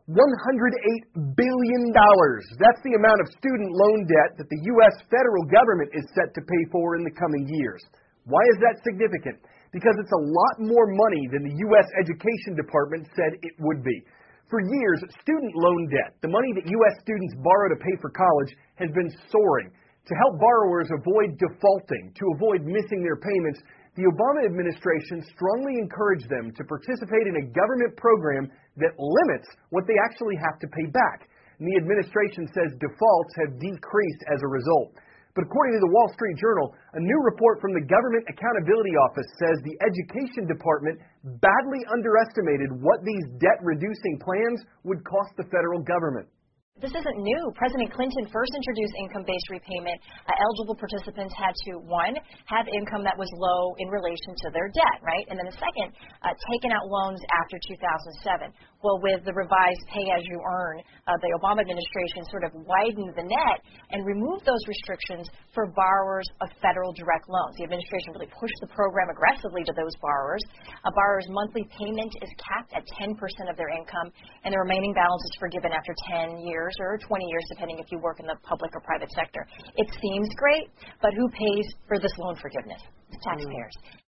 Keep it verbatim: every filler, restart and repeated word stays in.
one hundred eight billion dollars. That's the amount of student loan debt that the U S federal government is set to pay for in the coming years. Why is that significant? Because it's a lot more money than the U S Education Department said it would be. For years, student loan debt, the money that U S students borrow to pay for college, has been soaring. To help borrowers avoid defaulting, to avoid missing their payments, the Obama administration strongly encouraged them to participate in a government program that limits what they actually have to pay back. And the administration says defaults have decreased as a result. But according to the Wall Street Journal, a new report from the Government Accountability Office says the Education Department badly underestimated what these debt-reducing plans would cost the federal government. This isn't new. President Clinton first introduced income-based repayment. Uh, eligible participants had to, one, have income that was low in relation to their debt, right? And then the second, uh, taken out loans after two thousand seven. Well, with the revised pay-as-you-earn, uh, the Obama administration sort of widened the net and removed those restrictions for borrowers of federal direct loans. The administration really pushed the program aggressively to those borrowers. A borrower's monthly payment is capped at ten percent of their income, and the remaining balance is forgiven after ten years or twenty years, depending if you work in the public or private sector. It seems great, but who pays for this loan forgiveness? The taxpayers.